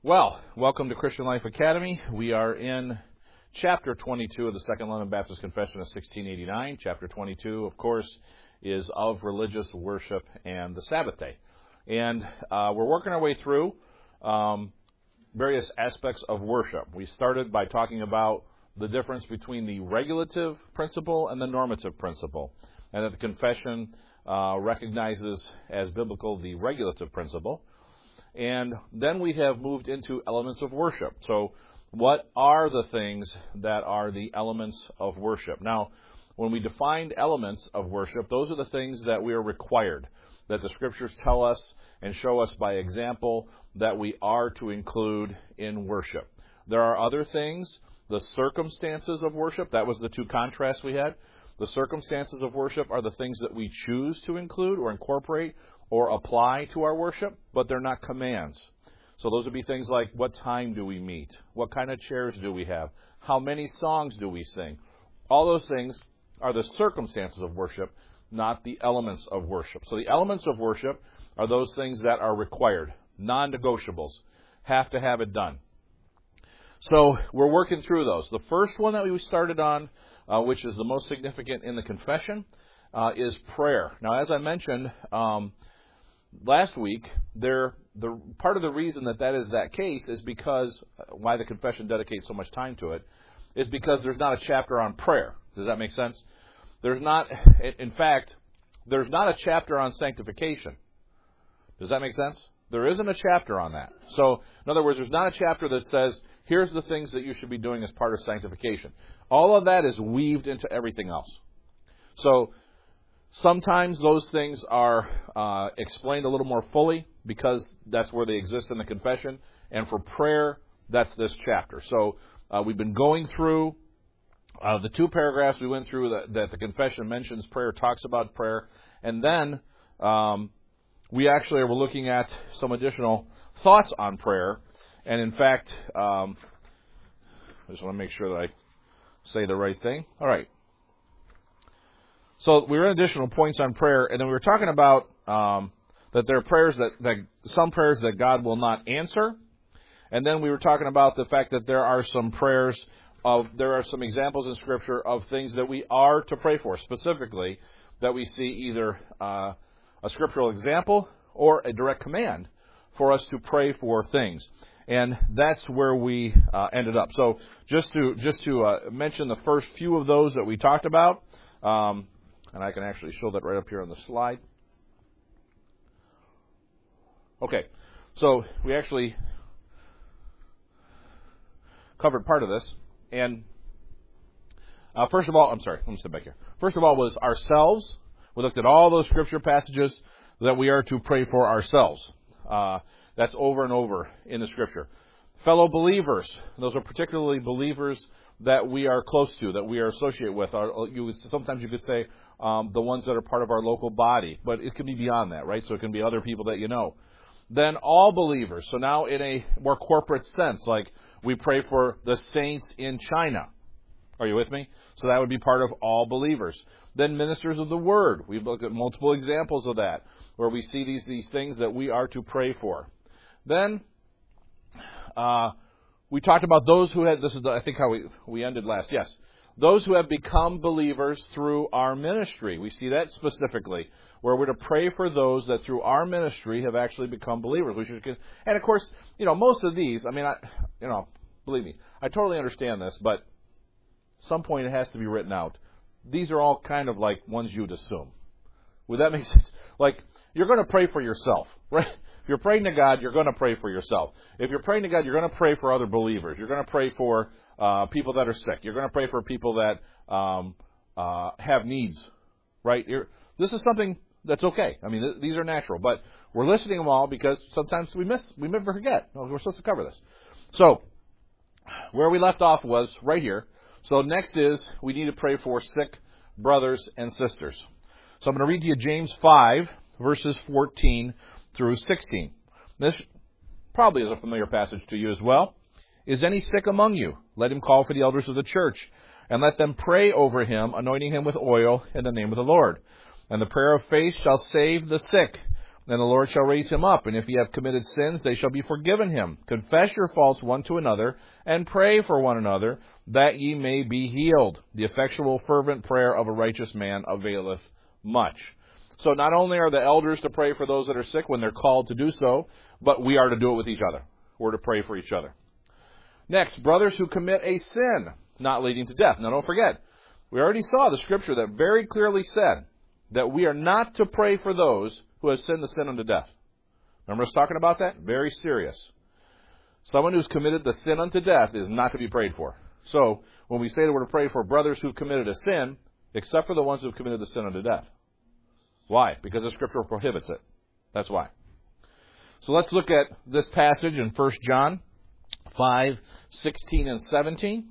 Well, welcome to Christian Life Academy. We are in Chapter 22 of the Second London Baptist Confession of 1689. Chapter 22, of course, is of religious worship and the Sabbath day. And we're working our way through various aspects of worship. We started by talking about the difference between the regulative principle and the normative principle, and that the confession recognizes as biblical the regulative principle. And then we have moved into elements of worship. So what are the things that are the elements of worship? Now, when we defined elements of worship, those are the things that we are required, that the Scriptures tell us and show us by example that we are to include in worship. There are other things, the circumstances of worship. That was the two contrasts we had. The circumstances of worship are the things that we choose to include or incorporate or apply to our worship, but they're not commands. So those would be things like, what time do we meet? What kind of chairs do we have? How many songs do we sing? All those things are the circumstances of worship, not the elements of worship. So the elements of worship are those things that are required, non-negotiables, have to have it done. So we're working through those. The first one that we started on, which is the most significant in the confession, is prayer. Now, as I mentioned last week, the part of the reason that is that case is because, why the confession dedicates so much time to it, is because there's not a chapter on prayer. Does that make sense? In fact, there's not a chapter on sanctification. Does that make sense? There isn't a chapter on that. So, in other words, there's not a chapter that says, here's the things that you should be doing as part of sanctification. All of that is weaved into everything else. So, sometimes those things are explained a little more fully because that's where they exist in the confession. And for prayer, that's this chapter. So we've been going through the two paragraphs we went through that the confession mentions prayer, talks about prayer. And then we actually were looking at some additional thoughts on prayer. And in fact, I just want to make sure that I say the right thing. All right. So we were in additional points on prayer, and then we were talking about that there are prayers that some prayers that God will not answer, and then we were talking about the fact that there are some there are some examples in Scripture of things that we are to pray for, specifically that we see either a scriptural example or a direct command for us to pray for things, and that's where we ended up. So just to mention the first few of those that we talked about. And I can actually show that right up here on the slide. Okay, so we actually covered part of this. And first of all, let me step back here. First of all was ourselves. We looked at all those scripture passages that we are to pray for ourselves. That's over and over in the scripture. Fellow believers, those are particularly believers that we are close to, that we are associated with. Sometimes you could say the ones that are part of our local body, but it can be beyond that, right? So it can be other people that you know. Then all believers. So now in a more corporate sense, like we pray for the saints in China. Are you with me? So that would be part of all believers. Then ministers of the word. We've looked at multiple examples of that, where we see these things that we are to pray for. Then we talked about those who had, this is I think how we ended last, yes. Those who have become believers through our ministry. We see that specifically, where we're to pray for those that through our ministry have actually become believers. And of course, most of these, believe me, I totally understand this, but at some point it has to be written out. These are all kind of like ones you'd assume. Would that make sense? Like, you're going to pray for yourself, right? If you're praying to God, you're going to pray for yourself. If you're praying to God, you're going to pray for other believers. You're going to pray for people that are sick. You're going to pray for people that have needs, right? This is something that's okay. These are natural, but we're listing them all because sometimes we never forget. We're supposed to cover this. So where we left off was right here. So next is we need to pray for sick brothers and sisters. So I'm going to read to you James 5, verses 14 through 16. This probably is a familiar passage to you as well. Is any sick among you? Let him call for the elders of the church, and let them pray over him, anointing him with oil in the name of the Lord. And the prayer of faith shall save the sick, And the Lord shall raise him up, and if ye have committed sins, they shall be forgiven him. Confess your faults one to another, and pray for one another, that ye may be healed. The effectual fervent prayer of a righteous man availeth much. So not only are the elders to pray for those that are sick when they're called to do so, but we are to do it with each other. We're to pray for each other. Next, brothers who commit a sin not leading to death. Now don't forget, we already saw the scripture that very clearly said that we are not to pray for those who have sinned the sin unto death. Remember us talking about that? Very serious. Someone who's committed the sin unto death is not to be prayed for. So, when we say that we're to pray for brothers who've committed a sin, except for the ones who've committed the sin unto death. Why? Because the scripture prohibits it. That's why. So let's look at this passage in 1 John 5, 16 and 17.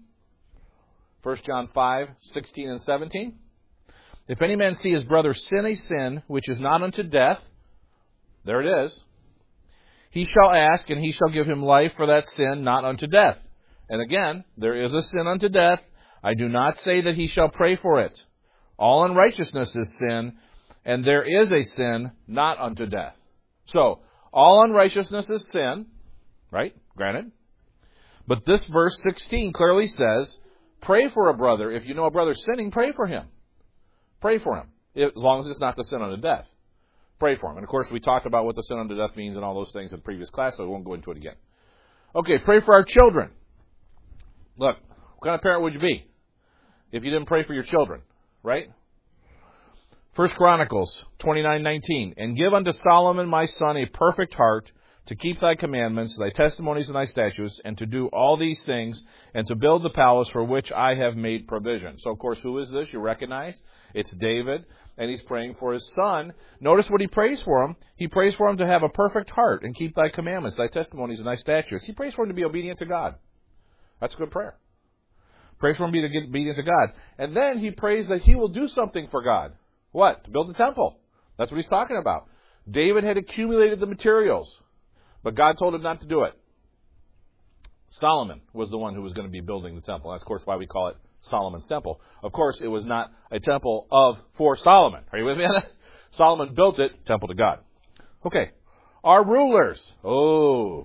1 John 5, 16 and 17. If any man see his brother sin a sin which is not unto death, there it is, he shall ask, and he shall give him life for that sin not unto death. And again, there is a sin unto death. I do not say that he shall pray for it. All unrighteousness is sin, and there is a sin not unto death. So, all unrighteousness is sin, right? Granted. But this verse 16 clearly says, pray for a brother. If you know a brother sinning, pray for him. Pray for him, as long as it's not the sin unto death. Pray for him. And of course, we talked about what the sin unto death means and all those things in previous class, so we won't go into it again. Okay, pray for our children. Look, what kind of parent would you be if you didn't pray for your children, right? 1 Chronicles 29:19. And give unto Solomon my son a perfect heart, to keep thy commandments, thy testimonies, and thy statutes, and to do all these things, and to build the palace for which I have made provision. So, of course, who is this? You recognize? It's David, and he's praying for his son. Notice what he prays for him. He prays for him to have a perfect heart, and keep thy commandments, thy testimonies, and thy statutes. He prays for him to be obedient to God. That's a good prayer. Prays for him to be obedient to God. And then he prays that he will do something for God. What? To build the temple. That's what he's talking about. David had accumulated the materials, but God told him not to do it. Solomon was the one who was going to be building the temple. That's, of course, why we call it Solomon's temple. Of course, it was not a temple for Solomon. Are you with me on that? Solomon built it, temple to God. Okay. Our rulers. Oh.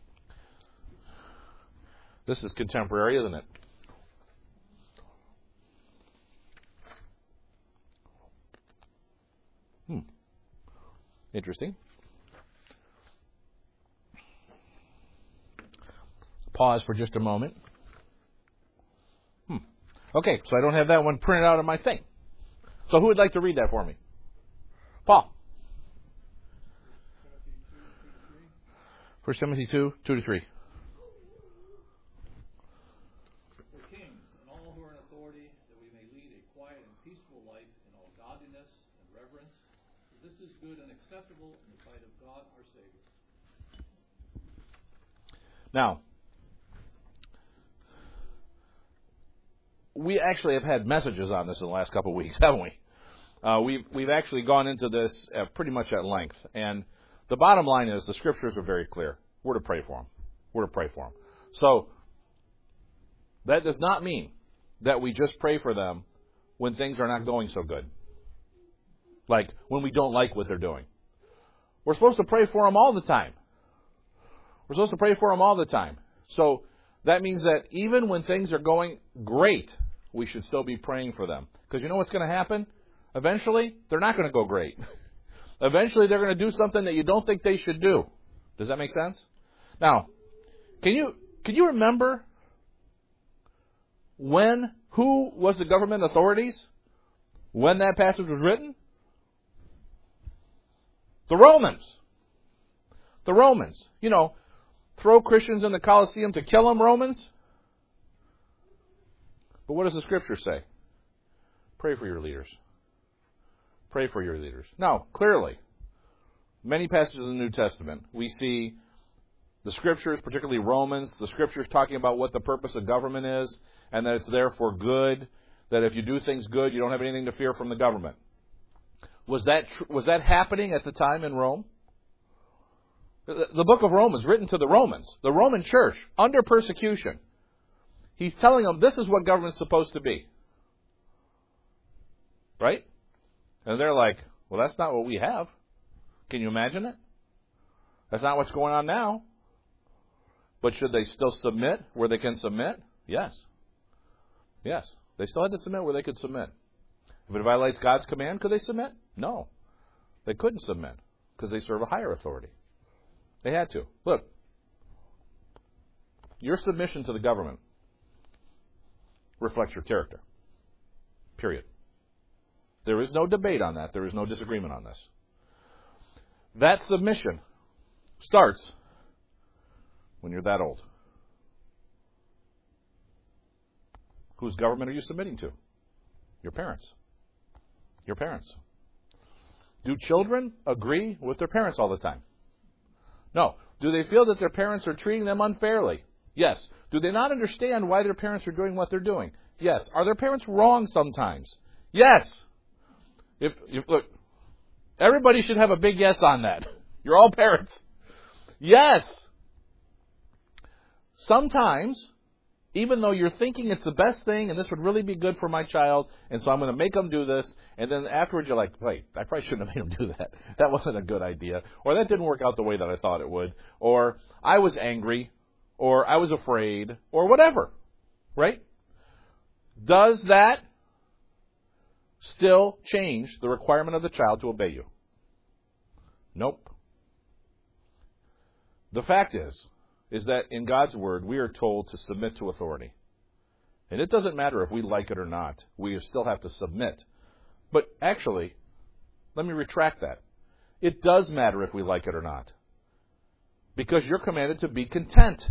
This is contemporary, isn't it? Interesting. Pause for just a moment. Okay, so I don't have that one printed out on my thing. So who would like to read that for me? Paul. 1 Timothy 2, 2 to 3. For kings and all who are in authority, that we may lead a quiet and peaceful life in all godliness and reverence. For this is good and acceptable in the sight of God our Savior. Now, we actually have had messages on this in the last couple of weeks, haven't we? We've actually gone into this pretty much at length. And the bottom line is the scriptures are very clear. We're to pray for them. We're to pray for them. So, that does not mean that we just pray for them when things are not going so good. Like when we don't like what they're doing. We're supposed to pray for them all the time. We're supposed to pray for them all the time. So, that means that even when things are going great, we should still be praying for them. Because you know what's going to happen? Eventually, they're not going to go great. Eventually, they're going to do something that you don't think they should do. Does that make sense? Now, can you remember who was the government authorities when that passage was written? The Romans. The Romans. You know, throw Christians in the Colosseum to kill them, Romans. But what does the Scripture say? Pray for your leaders. Pray for your leaders. Now, clearly, many passages in the New Testament, we see the Scriptures, particularly Romans, the Scriptures talking about what the purpose of government is, and that it's there for good, that if you do things good, you don't have anything to fear from the government. Was that happening at the time in Rome? The book of Romans, written to the Romans, the Roman church, under persecution. He's telling them this is what government's supposed to be. Right? And they're like, well, that's not what we have. Can you imagine it? That's not what's going on now. But should they still submit where they can submit? Yes. Yes. They still had to submit where they could submit. If it violates God's command, could they submit? No. They couldn't submit because they serve a higher authority. They had to. Look, your submission to the government reflects your character. Period. There is no debate on that. There is no disagreement on this. That submission starts when you're that old. Whose government are you submitting to? Your parents. Your parents. Do children agree with their parents all the time? No. Do they feel that their parents are treating them unfairly? Yes. Do they not understand why their parents are doing what they're doing? Yes. Are their parents wrong sometimes? Yes. Look, everybody should have a big yes on that. You're all parents. Yes. Sometimes, even though you're thinking it's the best thing and this would really be good for my child, and so I'm going to make them do this, and then afterwards you're like, wait, I probably shouldn't have made them do that. That wasn't a good idea. Or that didn't work out the way that I thought it would. Or I was angry. Or I was afraid. Or whatever. Right? Does that still change the requirement of the child to obey you? Nope. The fact is that in God's Word, we are told to submit to authority. And it doesn't matter if we like it or not. We still have to submit. But actually, let me retract that. It does matter if we like it or not. Because you're commanded to be content.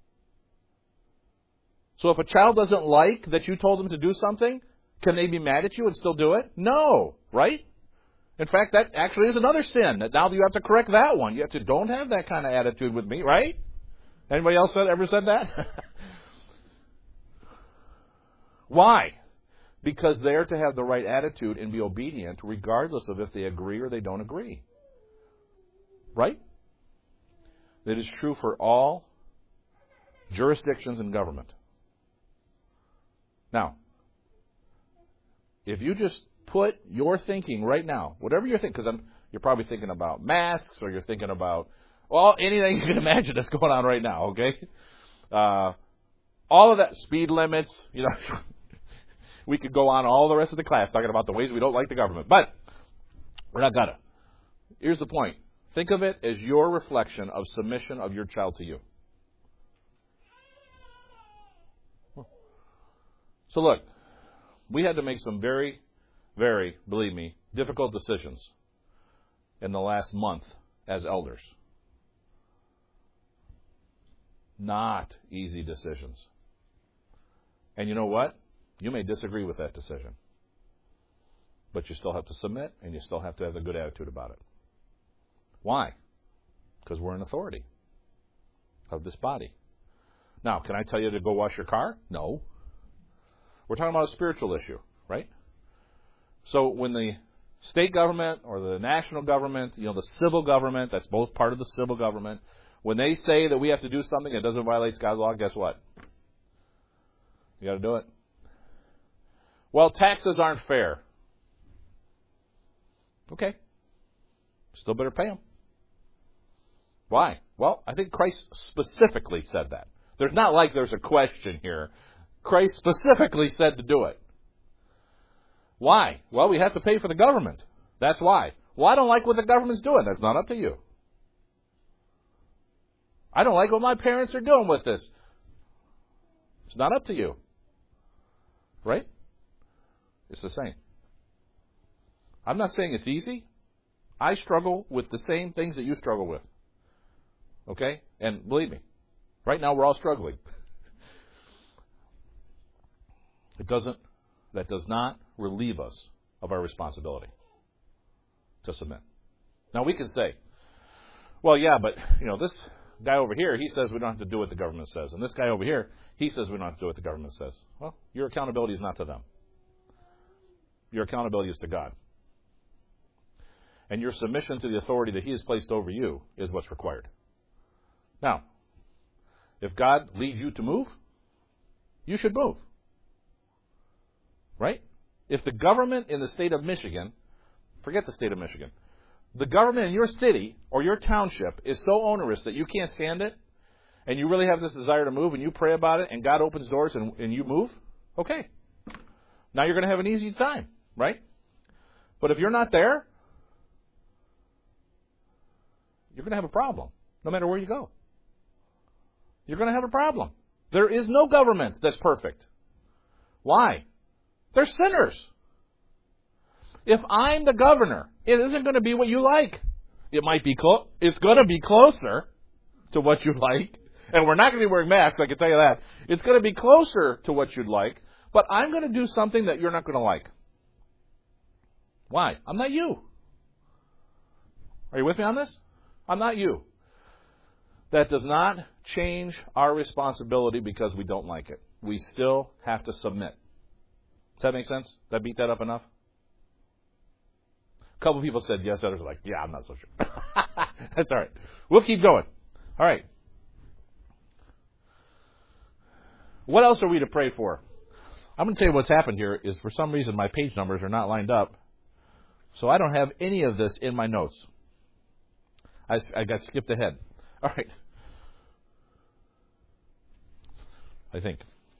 So if a child doesn't like that you told them to do something, can they be mad at you and still do it? No, right? In fact, that actually is another sin. Now you have to correct that one. You have to, don't have that kind of attitude with me, right? Anybody else ever said that? Why? Because they're to have the right attitude and be obedient regardless of if they agree or they don't agree. Right? That is true for all jurisdictions in government. Now, if you just put your thinking right now, whatever you're thinking, because you're probably thinking about masks or you're thinking about, well, anything you can imagine that's going on right now, okay? All of that, speed limits, we could go on all the rest of the class talking about the ways we don't like the government, but we're not gonna. Here's the point. Think of it as your reflection of submission of your child to you. So look, we had to make some very, very, believe me, difficult decisions in the last month as elders. Not easy decisions. And you know what? You may disagree with that decision. But you still have to submit, and you still have to have a good attitude about it. Why? Because we're in authority of this body. Now, can I tell you to go wash your car? No. We're talking about a spiritual issue, right? So when the state government or the national government, the civil government, that's both part of the civil government, when they say that we have to do something that doesn't violate God's law, guess what? You got to do it. Well, taxes aren't fair. Okay. Still better pay them. Why? Well, I think Christ specifically said that. There's not like there's a question here. Christ specifically said to do it. Why? Well, we have to pay for the government. That's why. Well, I don't like what the government's doing. That's not up to you. I don't like what my parents are doing with this. It's not up to you. Right? It's the same. I'm not saying it's easy. I struggle with the same things that you struggle with. Okay? And believe me, right now we're all struggling. That does not relieve us of our responsibility to submit. Now we can say, well, yeah, but this guy over here, he says we don't have to do what the government says, and this guy over here, he says we don't have to do what the government says. Well, your accountability is not to them. Your accountability is to God. And your submission to the authority that He has placed over you is what's required. Now, if God leads you to move, you should move. Right? If the government in the state of Michigan, forget the state of Michigan, the government in your city or your township is so onerous that you can't stand it, and you really have this desire to move, and you pray about it, and God opens doors, and you move, okay. Now you're going to have an easy time, right? But if you're not there, you're going to have a problem, no matter where you go. You're going to have a problem. There is no government that's perfect. Why? They're sinners. If I'm the governor, it isn't going to be what you like. It might be it's going to be closer to what you like. And we're not going to be wearing masks, I can tell you that. It's going to be closer to what you'd like, but I'm going to do something that you're not going to like. Why? I'm not you. Are you with me on this? I'm not you. That does not change our responsibility because we don't like it. We still have to submit. Does that make sense? Did I beat that up enough? A couple people said yes, others are like, yeah, I'm not so sure. That's all right. We'll keep going. All right. What else are we to pray for? I'm going to tell you what's happened here is for some reason my page numbers are not lined up. So I don't have any of this in my notes. I got skipped ahead. All right. I think.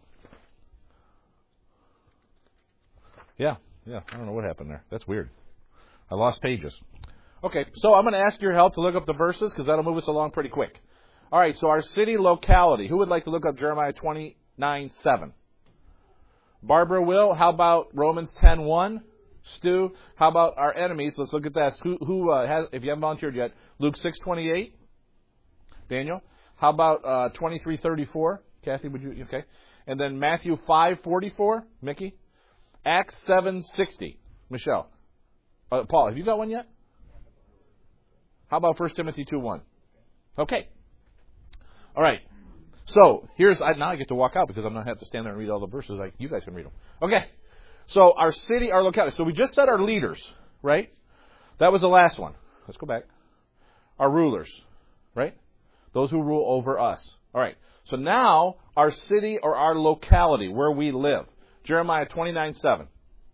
Yeah. I don't know what happened there. That's weird. I lost pages. Okay, so I'm going to ask your help to look up the verses because that'll move us along pretty quick. All right, so our city locality. Who would like to look up Jeremiah 29:7? Barbara will. How about Romans 10:1? Stu, how about our enemies? Let's look at that. Who has? If you haven't volunteered yet, Luke 6:28. Daniel, how about 23:34? Kathy, would you? Okay, and then Matthew 5:44. Mickey, Acts 7:60. Michelle, Paul, have you got one yet? How about 1 Timothy 2:1? Okay. All right. So now I get to walk out because I'm not have to stand there and read all the verses. You guys can read them. Okay. So our city, our locality. So we just said our leaders, right? That was the last one. Let's go back. Our rulers, right? Those who rule over us. All right. So now our city or our locality, where we live. Jeremiah 29:7.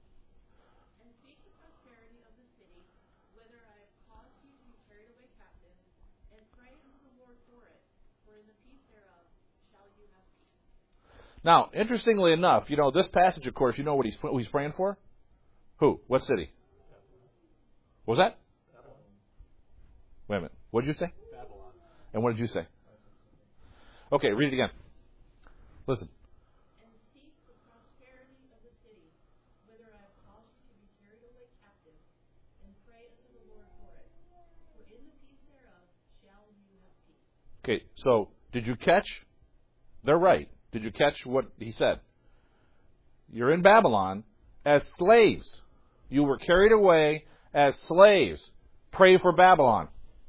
Now, interestingly enough, this passage, of course, you know what he's praying for? Who? What city? What was that? Babylon. Wait a minute. What did you say? Babylon. And what did you say? Okay, read it again. Listen. And seek the prosperity of the city, whither I have caused you to be carried away captives, and pray unto the Lord for it. For in the peace thereof shall you have peace. Okay, so did you catch? They're right. Did you catch what he said? You're in Babylon as slaves. You were carried away as slaves. Pray for Babylon.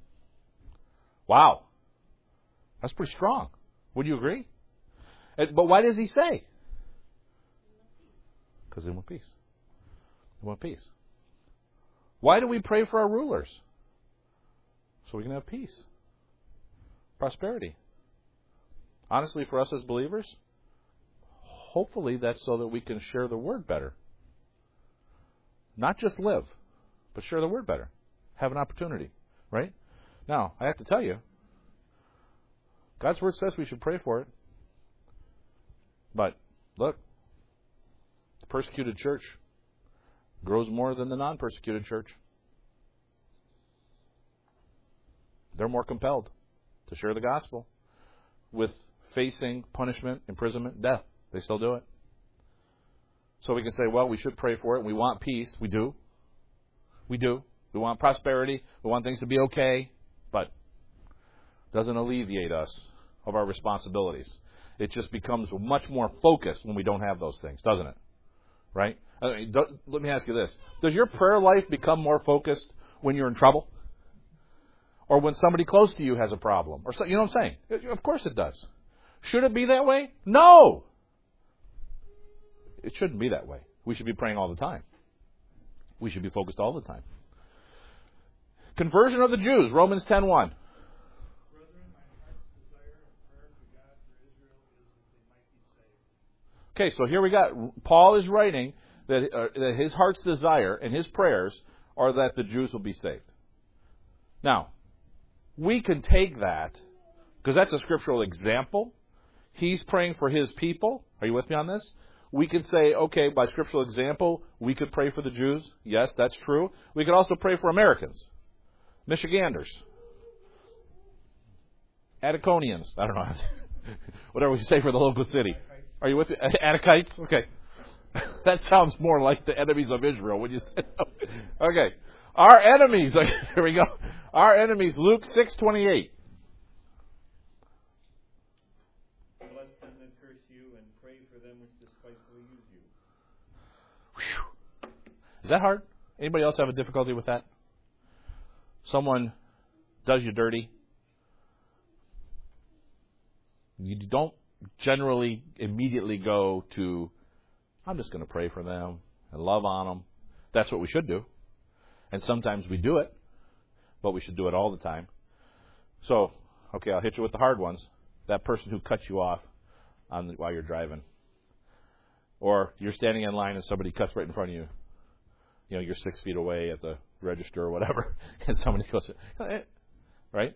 Wow. That's pretty strong. Would you agree? But why does he say? Because they want peace. They want peace. Why do we pray for our rulers? So we can have peace. Prosperity. Honestly, for us as believers, hopefully that's so that we can share the word better. Not just live, but share the word better. Have an opportunity, right? Now, I have to tell you, God's word says we should pray for it. But, look, the persecuted church grows more than the non-persecuted church. They're more compelled to share the gospel with facing punishment, imprisonment, death. They still do it. So we can say, well, we should pray for it. We want peace. We do. We do. We want prosperity. We want things to be okay. But it doesn't alleviate us of our responsibilities. It just becomes much more focused when we don't have those things, doesn't it? Right? Let me ask you this. Does your prayer life become more focused when you're in trouble? Or when somebody close to you has a problem? Or you know what I'm saying? Of course it does. Should it be that way? No! It shouldn't be that way. We should be praying all the time. We should be focused all the time. Conversion of the Jews, Romans 10:1. Okay, so here we got, Paul is writing that his heart's desire and his prayers are that the Jews will be saved. Now, we can take that, because that's a scriptural example. He's praying for his people. Are you with me on this? We could say, okay, by scriptural example, we could pray for the Jews. Yes, that's true. We could also pray for Americans, Michiganders, Ataconians. I don't know. Whatever we say for the local city. Are you with me? Anakites? Okay. That sounds more like the enemies of Israel when you say okay. Our enemies. Here we go. Our enemies, Luke 6:28. Bless them that curse you and pray for them which despitefully use you. Whew. Is that hard? Anybody else have a difficulty with that? Someone does you dirty. You don't generally immediately go to, I'm just going to pray for them and love on them. That's what we should do. And sometimes we do it, but we should do it all the time. So, okay, I'll hit you with the hard ones. That person who cuts you off while you're driving. Or you're standing in line and somebody cuts right in front of you. You know, you're 6 feet away at the register or whatever, and somebody goes, right?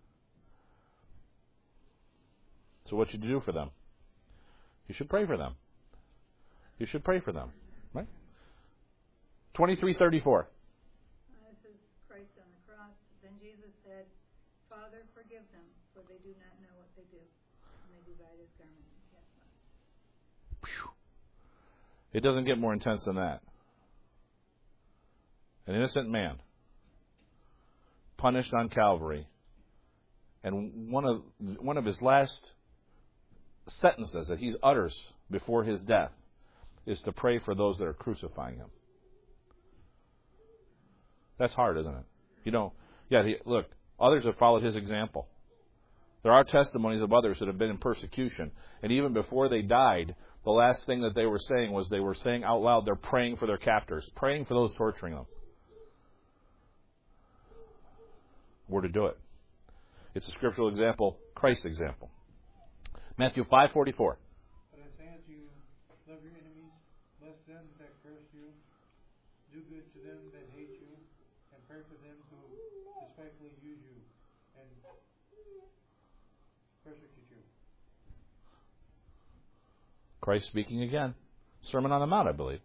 So what should you do for them? You should pray for them. You should pray for them, right? 23:34. This is Christ on the cross. Then Jesus said, Father, forgive them, for they do not know what they do. And they divide his garment and cast them out. It doesn't get more intense than that. An innocent man punished on Calvary, and one of his last sentences that he utters before his death is to pray for those that are crucifying him. That's hard, isn't it? You know, look, others have followed his example. There are testimonies of others that have been in persecution, and even before they died, the last thing that they were saying was they were saying out loud they're praying for their captors, praying for those torturing them. We're to do it. It's a scriptural example, Christ's example. Matthew 5:44. But I say unto you, love your enemies, bless them that curse you, do good to them that hate you, and pray for them who despitefully use you and persecute you. Christ speaking again. Sermon on the Mount, I believe.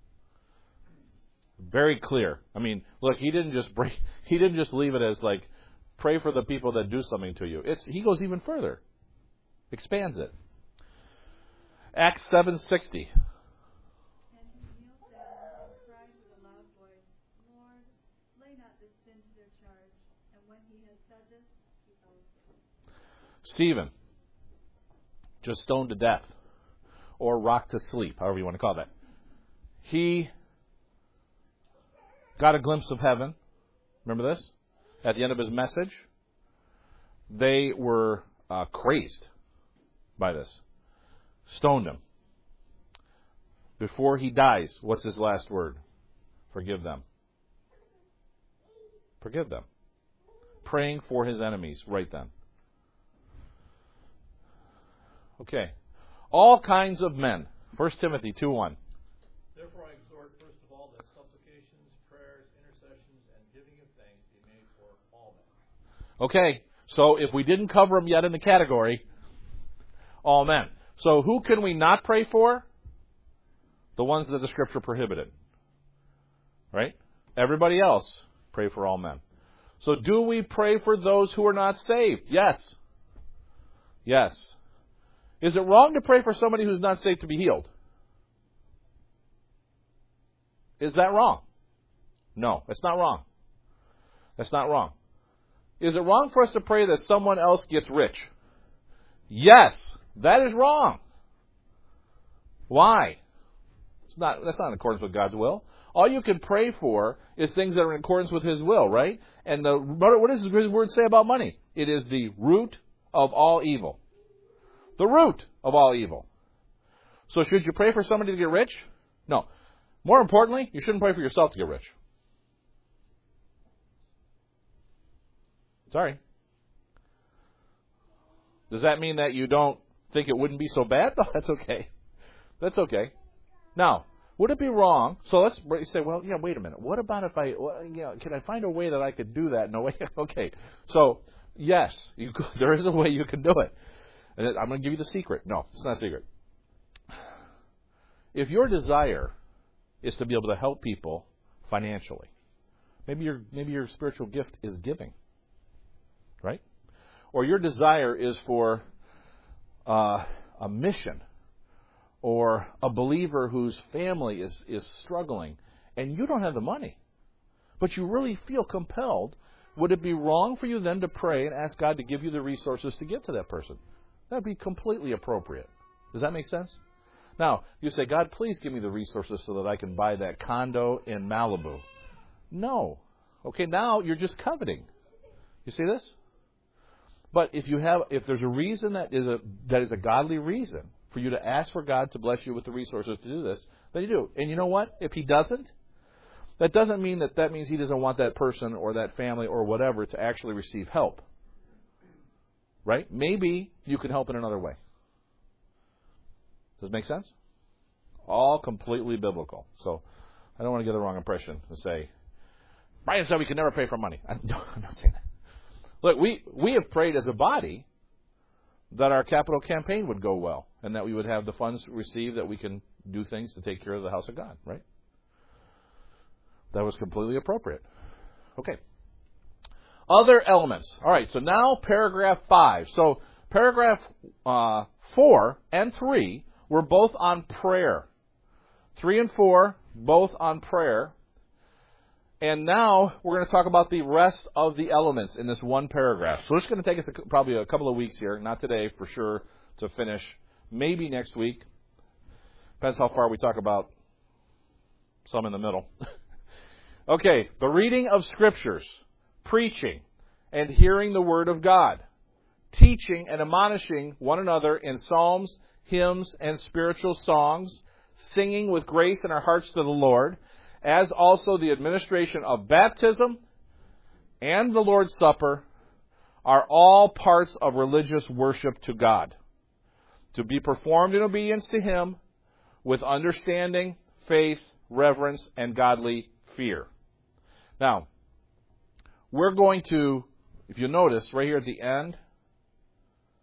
Very clear. I mean, look, he didn't just leave it as like, pray for the people that do something to you. He goes even further. Expands it. Acts 7:60. And he kneeled down and cried with a loud voice, Lord, lay not this sin to their charge. And when he had said this, he fell asleep. Stephen, just stoned to death, or rocked to sleep, however you want to call that. He got a glimpse of heaven. Remember this? At the end of his message, they were crazed by this. Stoned him. Before he dies, what's his last word? Forgive them. Forgive them. Praying for his enemies right then. Okay. All kinds of men. 1 Timothy 2:1. Therefore I exhort, first of all, that supplications, prayers, intercessions, and giving of thanks be made for all men. Okay, so if we didn't cover them yet in the category, all men. So who can we not pray for? The ones that the Scripture prohibited. Right? Everybody else, pray for all men. So do we pray for those who are not saved? Yes. Yes. Is it wrong to pray for somebody who's not saved to be healed? Is that wrong? No, it's not wrong. That's not wrong. Is it wrong for us to pray that someone else gets rich? Yes, that is wrong. Why? That's not in accordance with God's will. All you can pray for is things that are in accordance with His will, right? And what does His word say about money? It is the root of all evil. The root of all evil. So should you pray for somebody to get rich? No. More importantly, you shouldn't pray for yourself to get rich. Sorry. Does that mean that you don't think it wouldn't be so bad? No, that's okay. That's okay. Now, Would it be wrong? So let's say, well, yeah, wait a minute. What about if can I find a way that I could do that? No way. Okay. So, yes, there is a way you can do it. And I'm going to give you the secret. No, it's not a secret. If your desire is to be able to help people financially, maybe your spiritual gift is giving, right? Or your desire is for a mission, or a believer whose family is struggling, and you don't have the money, but you really feel compelled, would it be wrong for you then to pray and ask God to give you the resources to give to that person? That would be completely appropriate. Does that make sense? Now, you say, God, please give me the resources so that I can buy that condo in Malibu. No. Okay, now you're just coveting. You see this? But if there's a reason that is a godly reason for you to ask for God to bless you with the resources to do this, then you do. And you know what? If He doesn't, that doesn't mean that means He doesn't want that person or that family or whatever to actually receive help. Right? Maybe you can help in another way. Does it make sense? All completely biblical. So I don't want to get the wrong impression and say, Brian said we can never pray for money. I'm not saying that. Look, we have prayed as a body that our capital campaign would go well and that we would have the funds received that we can do things to take care of the house of God, right? That was completely appropriate. Okay. Other elements. All right, so now paragraph 5. So paragraph 4 and 3 were both on prayer. 3 and 4, both on prayer. And now we're going to talk about the rest of the elements in this one paragraph. So it's going to take us probably a couple of weeks here, not today for sure, to finish. Maybe next week. Depends how far we talk about some in the middle. Okay, the reading of Scriptures, preaching, and hearing the Word of God, teaching and admonishing one another in psalms, hymns, and spiritual songs, singing with grace in our hearts to the Lord, as also the administration of baptism and the Lord's Supper are all parts of religious worship to God, to be performed in obedience to Him with understanding, faith, reverence, and godly fear. Now, we're going to, if you notice, right here at the end, there's ...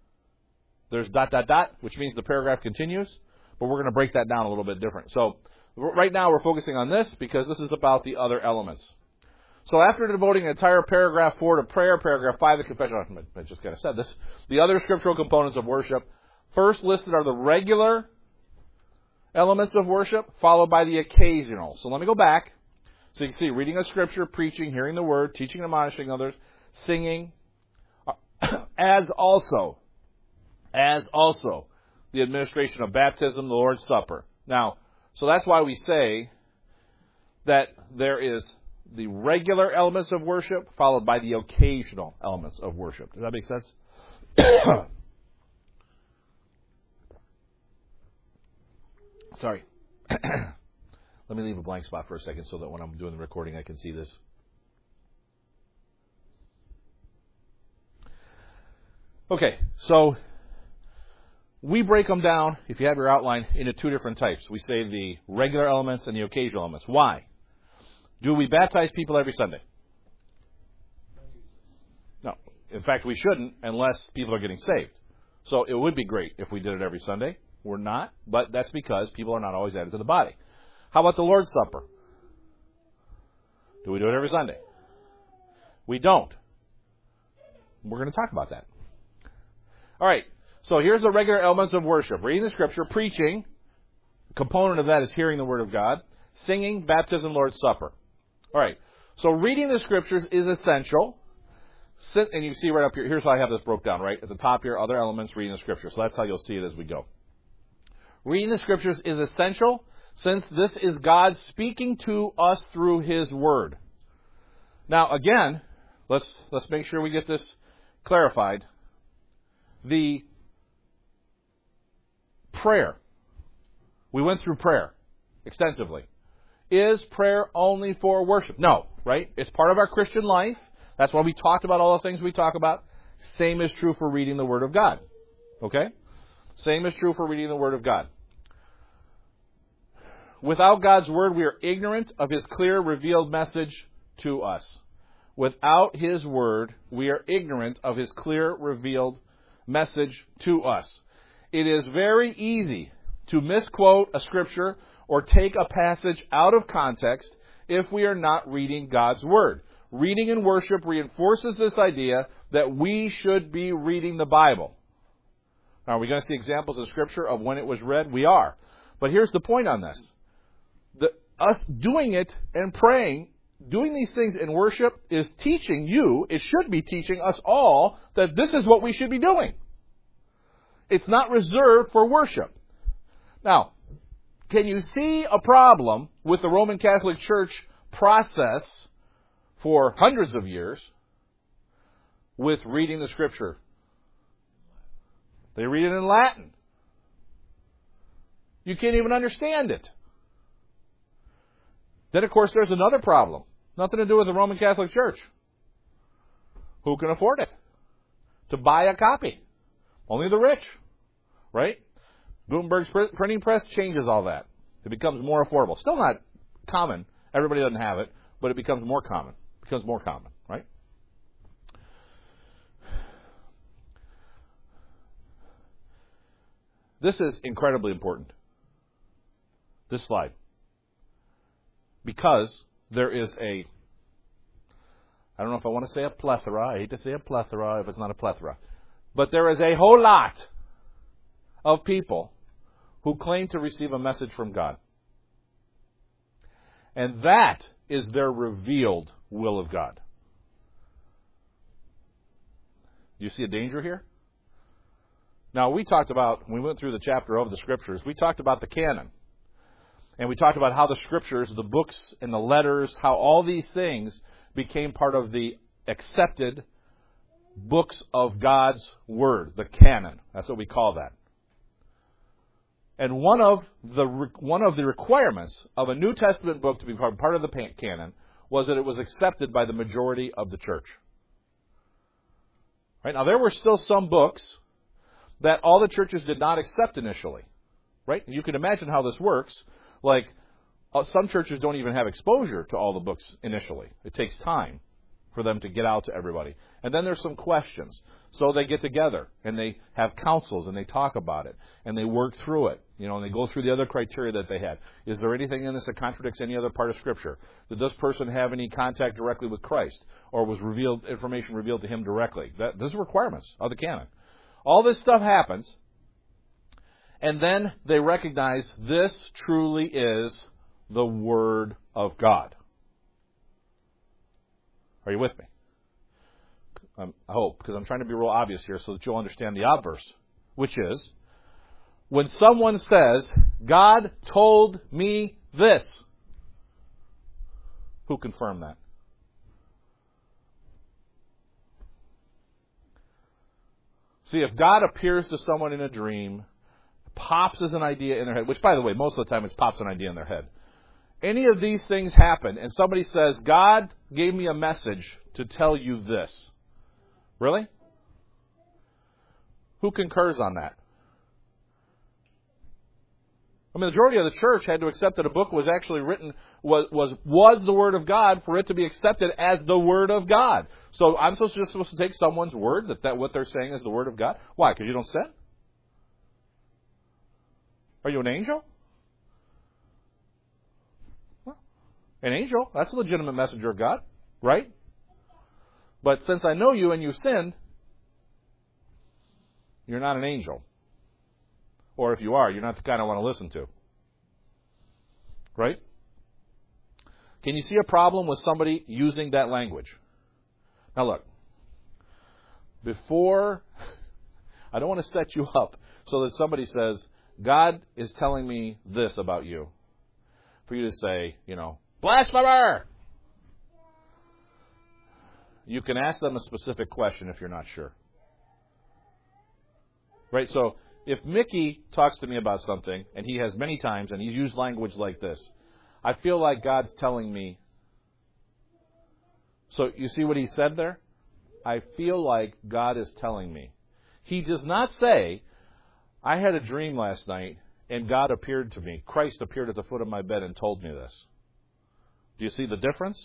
which means the paragraph continues, but we're going to break that down a little bit different. So, right now we're focusing on this because this is about the other elements. So after devoting an entire paragraph 4 to prayer, paragraph 5 to confession, I just kind of said this, the other scriptural components of worship, first listed are the regular elements of worship, followed by the occasional. So let me go back. So you can see reading of Scripture, preaching, hearing the Word, teaching and admonishing others, singing, as also the administration of baptism, the Lord's Supper. Now, so that's why we say that there is the regular elements of worship followed by the occasional elements of worship. Does that make sense? Sorry. Let me leave a blank spot for a second so that when I'm doing the recording I can see this. Okay, so we break them down, if you have your outline, into 2 different types. We say the regular elements and the occasional elements. Why? Do we baptize people every Sunday? No. In fact, we shouldn't unless people are getting saved. So it would be great if we did it every Sunday. We're not, but that's because people are not always added to the body. How about the Lord's Supper? Do we do it every Sunday? We don't. We're going to talk about that. All right. So here's the regular elements of worship. Reading the Scripture, preaching. A component of that is hearing the Word of God. Singing, baptism, Lord's Supper. All right. So reading the Scriptures is essential. And you see right up here, here's how I have this broke down, right? At the top here, other elements, reading the Scripture. So that's how you'll see it as we go. Reading the Scriptures is essential since this is God speaking to us through His Word. Now, again, let's make sure we get this clarified. The prayer. We went through prayer extensively. Is prayer only for worship? No, right? It's part of our Christian life. That's why we talked about all the things we talk about. Same is true for reading the Word of God. Okay? Same is true for reading the Word of God. Without God's Word, we are ignorant of His clear, revealed message to us. Without His Word, we are ignorant of His clear, revealed message to us. It is very easy to misquote a Scripture or take a passage out of context if we are not reading God's Word. Reading in worship reinforces this idea that we should be reading the Bible. Now, are we going to see examples in Scripture of when it was read? We are. But here's the point on this. Us doing it and praying, doing these things in worship is teaching you, it should be teaching us all, that this is what we should be doing. It's not reserved for worship. Now, can you see a problem with the Roman Catholic Church process for hundreds of years with reading the Scripture? They read it in Latin. You can't even understand it. Then, of course, there's another problem. Nothing to do with the Roman Catholic Church. Who can afford it? To buy a copy. Only the rich. Right? Gutenberg's printing press changes all that. It becomes more affordable. Still not common. Everybody doesn't have it, but it becomes more common. It becomes more common, right? This is incredibly important. This slide. Because there is I don't know if I want to say a plethora. I hate to say a plethora if it's not a plethora. But there is a whole lot of people who claim to receive a message from God. And that is their revealed will of God. You see a danger here? Now, when we went through the chapter of the Scriptures, we talked about the canon. And we talked about how the Scriptures, the books and the letters, how all these things became part of the accepted books of God's Word, the canon. That's what we call that. And one of the requirements of a New Testament book to be part of the canon was that it was accepted by the majority of the church. Right? Now, there were still some books that all the churches did not accept initially. Right? And you can imagine how this works. Like, some churches don't even have exposure to all the books initially. It takes time for them to get out to everybody. And then there's some questions. So they get together, and they have councils, and they talk about it, and they work through it. And they go through the other criteria that they had. Is there anything in this that contradicts any other part of Scripture? Did this person have any contact directly with Christ? Or was information revealed to him directly? Those are requirements of the canon. All this stuff happens. And then they recognize this truly is the Word of God. Are you with me? I hope, because I'm trying to be real obvious here so that you'll understand the obverse, which is, when someone says, God told me this, who confirmed that? See, if God appears to someone in a dream, pops as an idea in their head, which, by the way, most of the time it pops an idea in their head. Any of these things happen, and somebody says, God gave me a message to tell you this. Really? Who concurs on that? I mean, the majority of the church had to accept that a book was actually written, was the Word of God for it to be accepted as the Word of God. So I'm just supposed to take someone's word that what they're saying is the Word of God? Why? Because you don't sin? Are you an angel? Well, an angel, that's a legitimate messenger of God, right? But since I know you and you sinned, you're not an angel. Or if you are, you're not the kind I want to listen to. Right? Can you see a problem with somebody using that language? Now look, I don't want to set you up so that somebody says, God is telling me this about you. For you to say, blasphemer! You can ask them a specific question if you're not sure. Right? So, if Mickey talks to me about something, and he has many times, and he's used language like this, I feel like God's telling me. So, you see what he said there? I feel like God is telling me. He does not say, I had a dream last night, and God appeared to me. Christ appeared at the foot of my bed and told me this. Do you see the difference?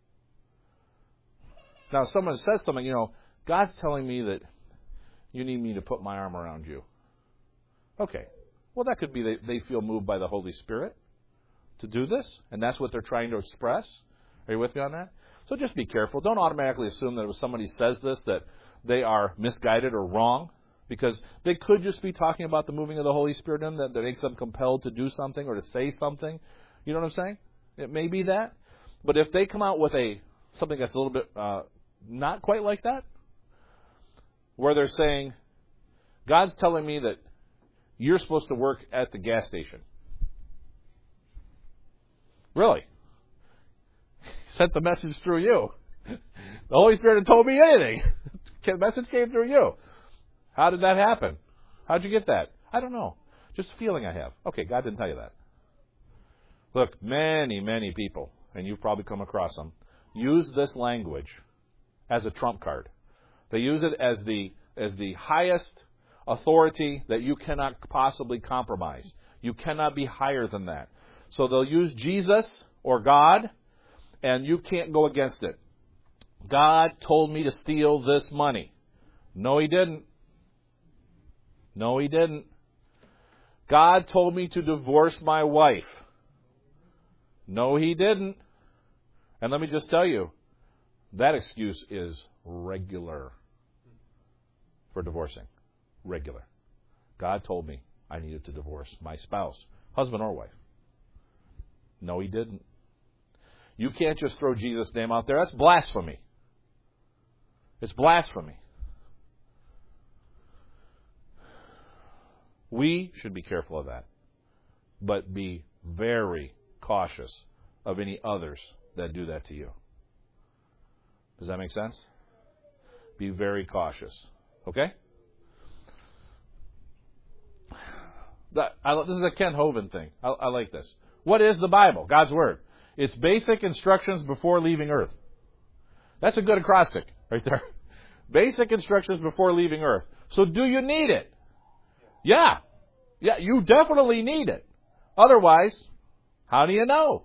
Now, if someone says something, God's telling me that you need me to put my arm around you. Okay. Well, that could be they feel moved by the Holy Spirit to do this, and that's what they're trying to express. Are you with me on that? So just be careful. Don't automatically assume that if somebody says this that they are misguided or wrong, because they could just be talking about the moving of the Holy Spirit in them that makes them compelled to do something or to say something. You know what I'm saying? It may be that. But if they come out with something that's a little bit not quite like that, where they're saying, God's telling me that you're supposed to work at the gas station. Really? Sent the message through you. The Holy Spirit had told me anything. The message came through you. How did that happen? How'd you get that? I don't know. Just a feeling I have. Okay, God didn't tell you that. Look, many, many people, and you've probably come across them, use this language as a trump card. They use it as the highest authority that you cannot possibly compromise. You cannot be higher than that. So they'll use Jesus or God, and you can't go against it. God told me to steal this money. No, He didn't. No, He didn't. God told me to divorce my wife. No, He didn't. And let me just tell you, that excuse is regular for divorcing. Regular. God told me I needed to divorce my spouse, husband or wife. No, He didn't. You can't just throw Jesus' name out there. That's blasphemy. It's blasphemy. We should be careful of that, but be very cautious of any others that do that to you. Does that make sense? Be very cautious. Okay? This is a Ken Hovind thing. I like this. What is the Bible? God's Word. It's basic instructions before leaving earth. That's a good acrostic right there. Basic instructions before leaving earth. So do you need it? Yeah. Yeah, you definitely need it. Otherwise, how do you know?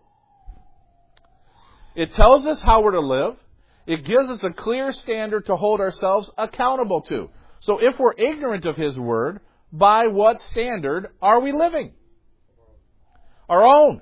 It tells us how we're to live. It gives us a clear standard to hold ourselves accountable to. So if we're ignorant of His Word, by what standard are we living? Our own.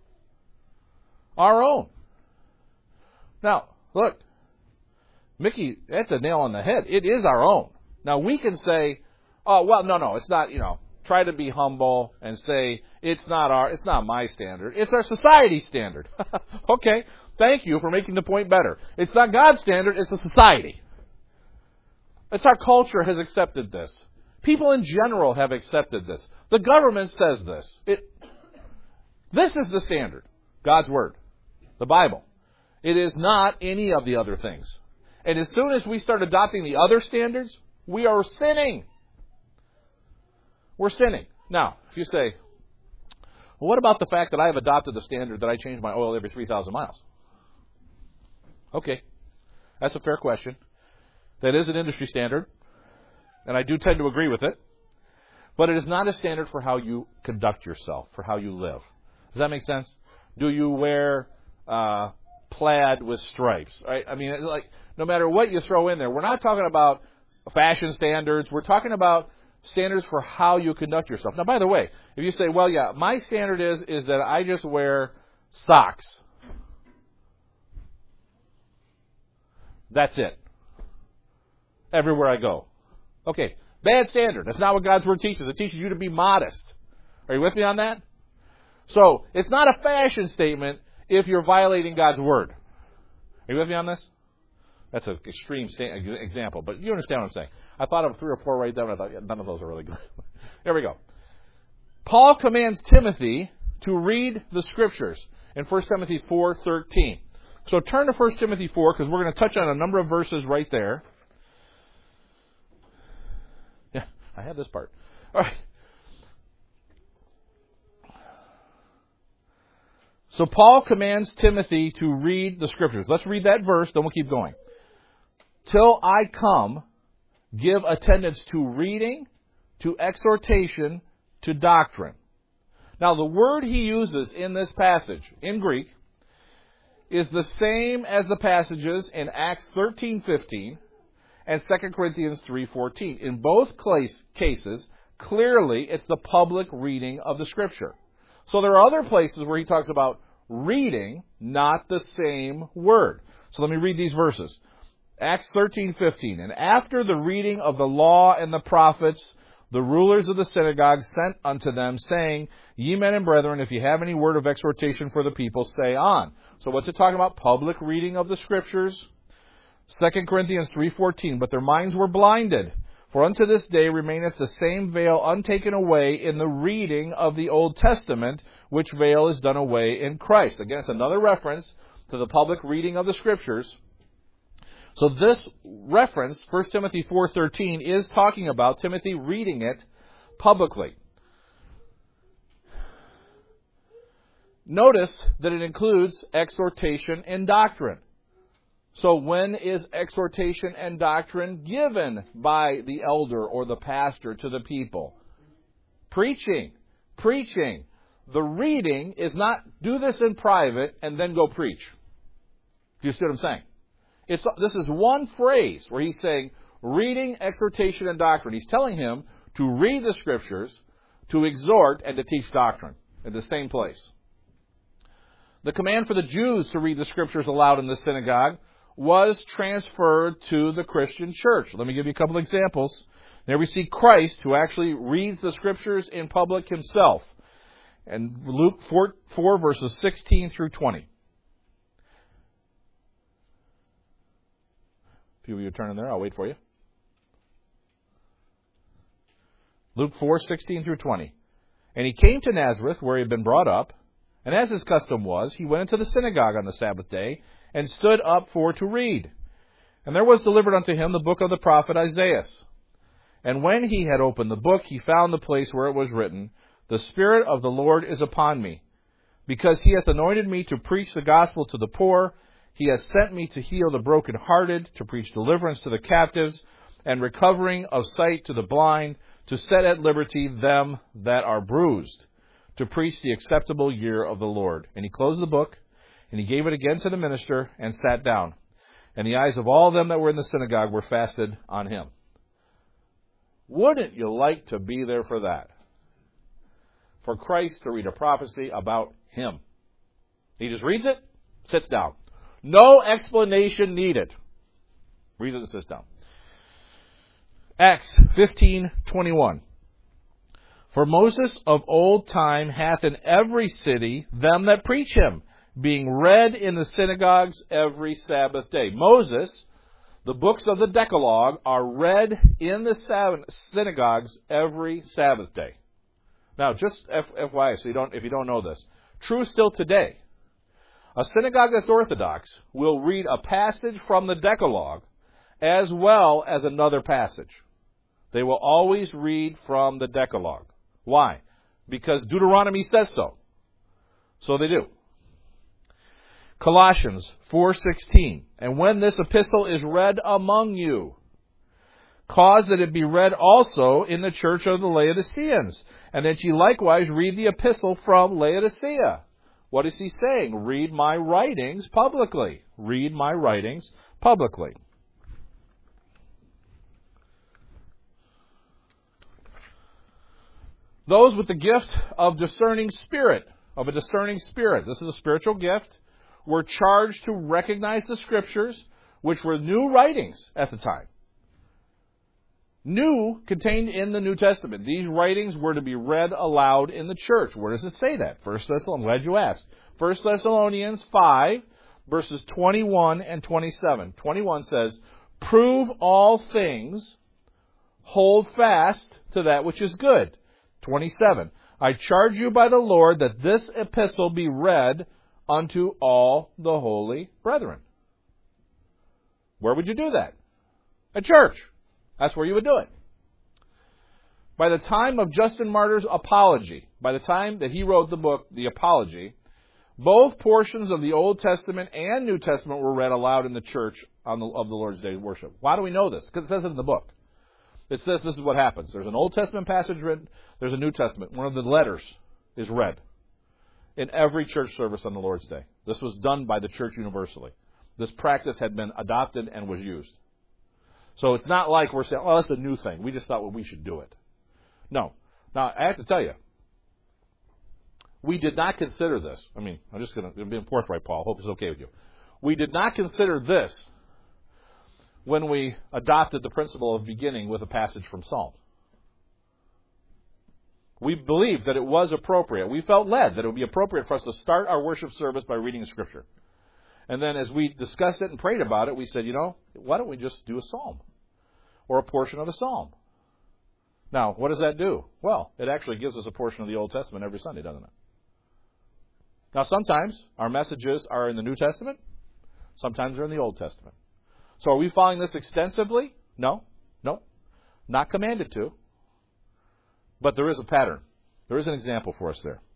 Our own. Now, look, Mickey, that's a nail on the head. It is our own. Now, we can say, oh, well, no, it's not, try to be humble and say, it's not my standard. It's our society standard. Okay, thank you for making the point better. It's not God's standard, it's a society. It's our culture has accepted this. People in general have accepted this. The government says this. This is the standard. God's Word. The Bible. It is not any of the other things. And as soon as we start adopting the other standards, we are sinning. We're sinning. Now, if you say, well, what about the fact that I have adopted the standard that I change my oil every 3,000 miles? Okay. That's a fair question. That is an industry standard. And I do tend to agree with it. But it is not a standard for how you conduct yourself, for how you live. Does that make sense? Do you wear plaid with stripes? Right? I mean, no matter what you throw in there, we're not talking about fashion standards. We're talking about standards for how you conduct yourself. Now, by the way, if you say, well, yeah, my standard is that I just wear socks. That's it. Everywhere I go. Okay, bad standard. That's not what God's Word teaches. It teaches you to be modest. Are you with me on that? So, it's not a fashion statement if you're violating God's Word. Are you with me on this? That's an extreme example, but you understand what I'm saying. I thought of 3 or 4 right there, and I thought, yeah, none of those are really good. There we go. Paul commands Timothy to read the Scriptures in 1 Timothy 4:13. So turn to 1 Timothy 4, because we're going to touch on a number of verses right there. Yeah, I have this part. All right. So Paul commands Timothy to read the Scriptures. Let's read that verse, then we'll keep going. Till I come, give attendance to reading, to exhortation, to doctrine. Now, the word he uses in this passage, in Greek, is the same as the passages in Acts 13:15 and 2 Corinthians 3:14. In both cases, clearly it's the public reading of the Scripture. So there are other places where he talks about reading, not the same word. So let me read these verses. Acts 13:15. And after the reading of the law and the prophets, the rulers of the synagogue sent unto them, saying, Ye men and brethren, if ye have any word of exhortation for the people, say on. So what's it talking about? Public reading of the Scriptures. 2 Corinthians 3:14. But their minds were blinded. For unto this day remaineth the same veil untaken away in the reading of the Old Testament, which veil is done away in Christ. Again, it's another reference to the public reading of the Scriptures. So this reference, 1 Timothy 4:13, is talking about Timothy reading it publicly. Notice that it includes exhortation and doctrine. So when is exhortation and doctrine given by the elder or the pastor to the people? Preaching. Preaching. The reading is not do this in private and then go preach. Do you see what I'm saying? This is one phrase where he's saying reading, exhortation, and doctrine. He's telling him to read the Scriptures, to exhort, and to teach doctrine in the same place. The command for the Jews to read the Scriptures aloud in the synagogue was transferred to the Christian church. Let me give you a couple examples. There we see Christ, who actually reads the Scriptures in public himself. And Luke 4 verses 16 through 20. A few of you are turning there. I'll wait for you. Luke 4, 16 through 20. And he came to Nazareth, where he had been brought up, and as his custom was, he went into the synagogue on the Sabbath day, and stood up for to read. And there was delivered unto him the book of the prophet Isaiah. And when he had opened the book, he found the place where it was written, The Spirit of the Lord is upon me, because he hath anointed me to preach the gospel to the poor. He has sent me to heal the brokenhearted, to preach deliverance to the captives, and recovering of sight to the blind, to set at liberty them that are bruised, to preach the acceptable year of the Lord. And he closed the book, and he gave it again to the minister, and sat down. And the eyes of all them that were in the synagogue were fastened on him. Wouldn't you like to be there for that? For Christ to read a prophecy about him. He just reads it, sits down. No explanation needed. Reads it and sits down. Acts 15:21. For Moses of old time hath in every city them that preach him, being read in the synagogues every Sabbath day. Moses, the books of the Decalogue, are read in the synagogues every Sabbath day. Now, just FYI, so if you don't know this, true still today. A synagogue that's Orthodox will read a passage from the Decalogue as well as another passage. They will always read from the Decalogue. Why? Because Deuteronomy says so. So they do. Colossians 4:16. And when this epistle is read among you, cause that it be read also in the church of the Laodiceans, and that ye likewise read the epistle from Laodicea. What is he saying? Read my writings publicly. Read my writings publicly. Those with the gift of discerning spirit, this is a spiritual gift, were charged to recognize the Scriptures, which were new writings at the time. New, contained in the New Testament. These writings were to be read aloud in the church. Where does it say that? I'm glad you asked. 1 Thessalonians 5, verses 21 and 27. 21 says, Prove all things, hold fast to that which is good. 27, I charge you by the Lord that this epistle be read unto all the holy brethren. Where would you do that? At church. That's where you would do it. By the time of Justin Martyr's Apology, by the time that he wrote the book, The Apology, both portions of the Old Testament and New Testament were read aloud in the church of the Lord's Day worship. Why do we know this? Because it says it in the book. It says this is what happens. There's an Old Testament passage written, there's a New Testament, one of the letters. is read in every church service on the Lord's Day. This was done by the church universally. This practice had been adopted and was used. So it's not like we're saying, that's a new thing. We just thought, we should do it. No. Now, I have to tell you, we did not consider this. I'm just going to be forthright, Paul. Hope it's okay with you. We did not consider this when we adopted the principle of beginning with a passage from Psalms. We believed that it was appropriate. We felt led that it would be appropriate for us to start our worship service by reading the Scripture. And then as we discussed it and prayed about it, we said, why don't we just do a psalm or a portion of a psalm? Now, what does that do? Well, it actually gives us a portion of the Old Testament every Sunday, doesn't it? Now, sometimes our messages are in the New Testament. Sometimes they're in the Old Testament. So are we following this extensively? No. Not commanded to. But there is a pattern. There is an example for us there.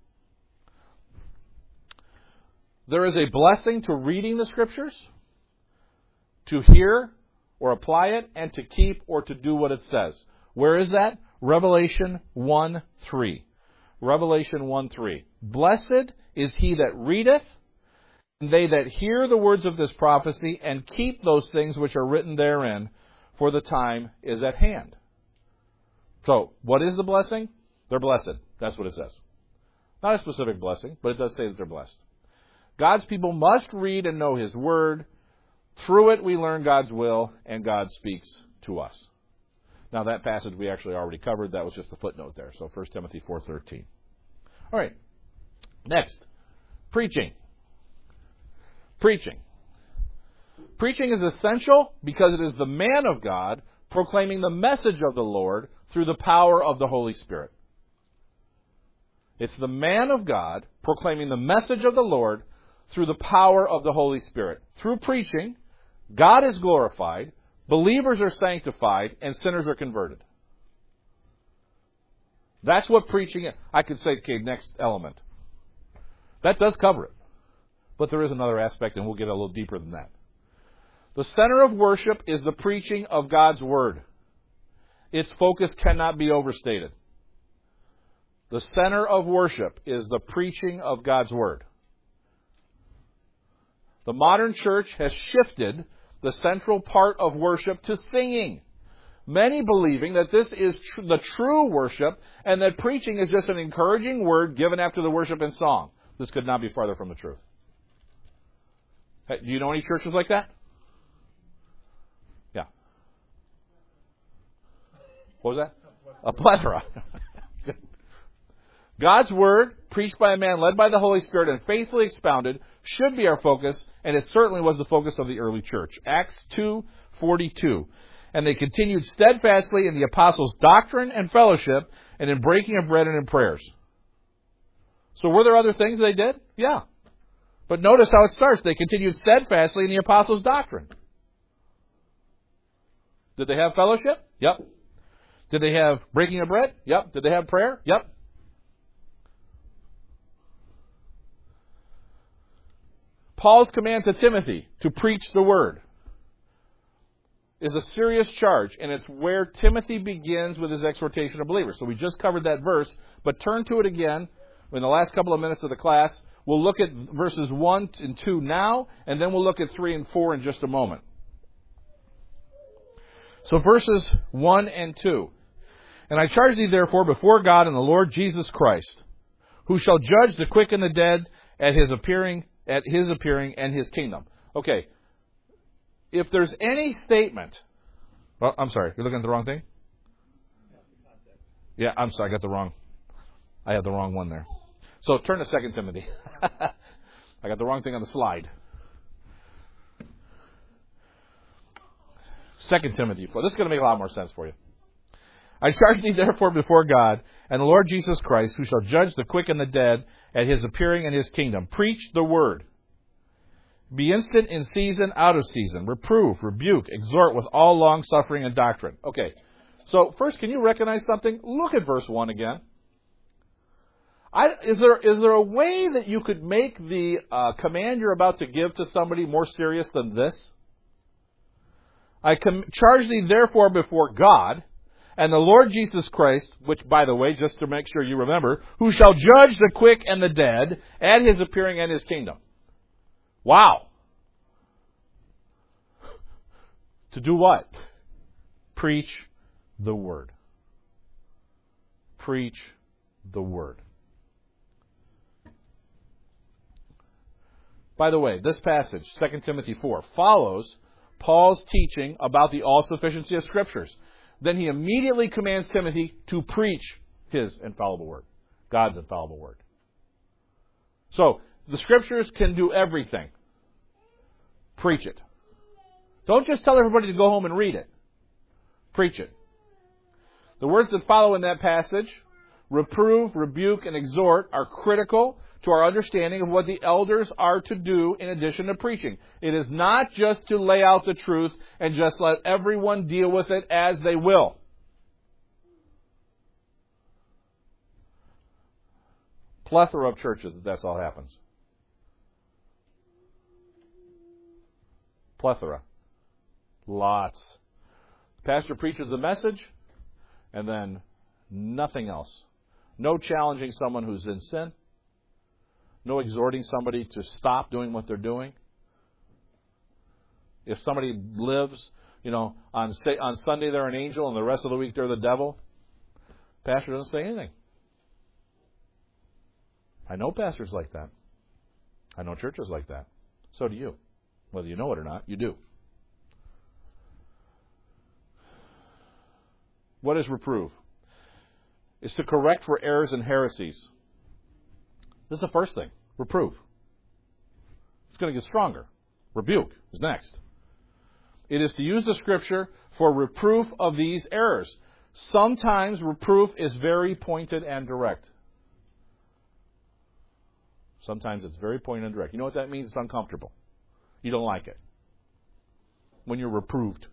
There is a blessing to reading the Scriptures, to hear or apply it, and to keep or to do what it says. Where is that? Revelation 1:3. Revelation 1:3. Blessed is he that readeth, and they that hear the words of this prophecy, and keep those things which are written therein, for the time is at hand. So, what is the blessing? They're blessed. That's what it says. Not a specific blessing, but it does say that they're blessed. God's people must read and know His Word. Through it we learn God's will, and God speaks to us. Now, that passage we actually already covered. That was just a footnote there. So, 1 Timothy 4:13. All right. Next. Preaching. Preaching. Preaching is essential because it is the man of God proclaiming the message of the Lord through the power of the Holy Spirit. It's the man of God proclaiming the message of the Lord through the power of the Holy Spirit. Through preaching, God is glorified, believers are sanctified, and sinners are converted. That's what preaching is. I could say, okay, next element. That does cover it. But there is another aspect, and we'll get a little deeper than that. The center of worship is the preaching of God's Word. Its focus cannot be overstated. The center of worship is the preaching of God's Word. The modern church has shifted the central part of worship to singing. Many believing that this is the true worship and that preaching is just an encouraging word given after the worship and song. This could not be farther from the truth. Hey, do you know any churches like that? Yeah. What was that? A plethora. God's Word, preached by a man led by the Holy Spirit and faithfully expounded, should be our focus, and it certainly was the focus of the early church. Acts 2:42. And they continued steadfastly in the apostles' doctrine and fellowship, and in breaking of bread and in prayers. So were there other things they did? Yeah. But notice how it starts. They continued steadfastly in the apostles' doctrine. Did they have fellowship? Yep. Did they have breaking of bread? Yep. Did they have prayer? Yep. Paul's command to Timothy to preach the Word is a serious charge, and it's where Timothy begins with his exhortation of believers. So we just covered that verse, but turn to it again in the last couple of minutes of the class. We'll look at verses 1 and 2 now, and then we'll look at 3 and 4 in just a moment. So verses 1 and 2. And I charge thee therefore before God and the Lord Jesus Christ, who shall judge the quick and the dead at his appearing and his kingdom. Okay. If there's any statement... Well, I'm sorry. You're looking at the wrong thing? Yeah, I'm sorry. I had the wrong one there. So turn to 2 Timothy. I got the wrong thing on the slide. 2 Timothy 4. This is going to make a lot more sense for you. I charge thee therefore before God and the Lord Jesus Christ, who shall judge the quick and the dead at his appearing and his kingdom. Preach the word. Be instant in season, out of season. Reprove, rebuke, exhort with all long suffering and doctrine. Okay. So first, can you recognize something? Look at verse 1 again. Is there a way that you could make the command you're about to give to somebody more serious than this? I charge thee therefore before God And the Lord Jesus Christ, which, by the way, just to make sure you remember, who shall judge the quick and the dead at his appearing and his kingdom. Wow. To do what? Preach the Word. Preach the Word. By the way, this passage, 2 Timothy 4, follows Paul's teaching about the all-sufficiency of Scriptures. Then he immediately commands Timothy to preach his infallible Word, God's infallible Word. So, the Scriptures can do everything. Preach it. Don't just tell everybody to go home and read it. Preach it. The words that follow in that passage, reprove, rebuke, and exhort, are critical to our understanding of what the elders are to do in addition to preaching. It is not just to lay out the truth and just let everyone deal with it as they will. Plethora of churches, that's all happens. Plethora. Lots. The pastor preaches a message, and then nothing else. No challenging someone who's in sin. No exhorting somebody to stop doing what they're doing. If somebody lives, on Sunday they're an angel and the rest of the week they're the devil, pastor doesn't say anything. I know pastors like that. I know churches like that. So do you. Whether you know it or not, you do. What is reprove? It's to correct for errors and heresies. This is the first thing. Reprove. It's going to get stronger. Rebuke is next. It is to use the Scripture for reproof of these errors. Sometimes reproof is very pointed and direct. Sometimes it's very pointed and direct. You know what that means? It's uncomfortable. You don't like it. When you're reproved.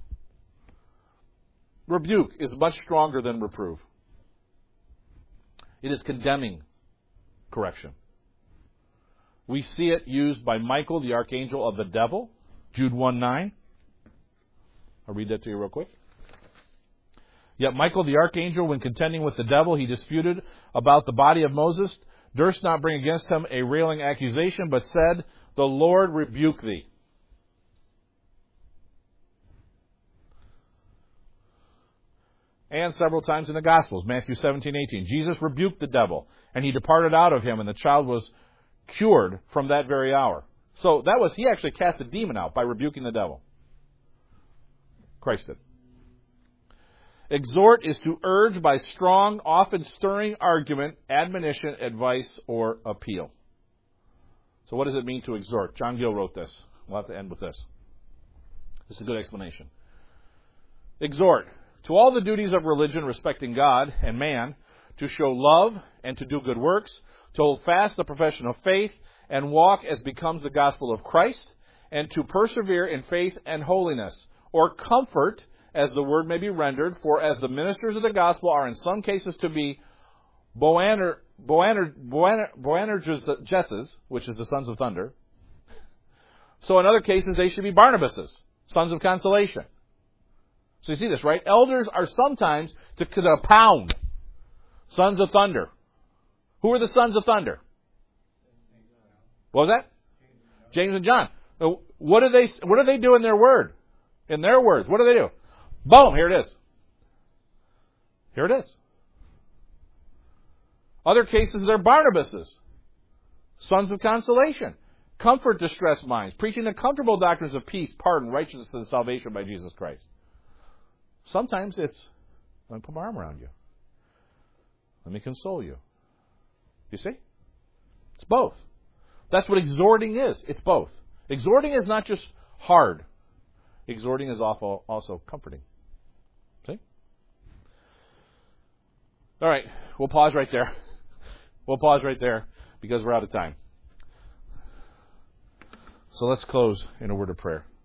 Rebuke is much stronger than reprove. It is condemning correction. We see it used by Michael, the archangel of the devil, Jude 1:9. I'll read that to you real quick. Yet Michael, the archangel, when contending with the devil, he disputed about the body of Moses, durst not bring against him a railing accusation, but said, "The Lord rebuke thee." And several times in the Gospels, Matthew 17:18, Jesus rebuked the devil, and he departed out of him, and the child was cured from that very hour. So he actually cast a demon out by rebuking the devil. Christ did. Exhort is to urge by strong, often stirring argument, admonition, advice, or appeal. So what does it mean to exhort? John Gill wrote this. We'll have to end with this. This is a good explanation. Exhort. To all the duties of religion respecting God and man, to show love and to do good works, to hold fast the profession of faith and walk as becomes the gospel of Christ, and to persevere in faith and holiness, or comfort, as the word may be rendered, for as the ministers of the gospel are in some cases to be Boanerges, which is the sons of thunder, so in other cases they should be Barnabases, sons of consolation. So you see this, right? Elders are sometimes to pound. Sons of thunder. Who are the sons of thunder? What was that? James and John. What do they do in their word? In their words, what do they do? Boom, here it is. Here it is. Other cases, they're Barnabases. Sons of consolation. Comfort distressed minds. Preaching the comfortable doctrines of peace, pardon, righteousness, and salvation by Jesus Christ. Sometimes it's, let me put my arm around you. Let me console you. You see? It's both. That's what exhorting is. It's both. Exhorting is not just hard. Exhorting is also comforting. See? All right. We'll pause right there. We'll pause right there because we're out of time. So let's close in a word of prayer.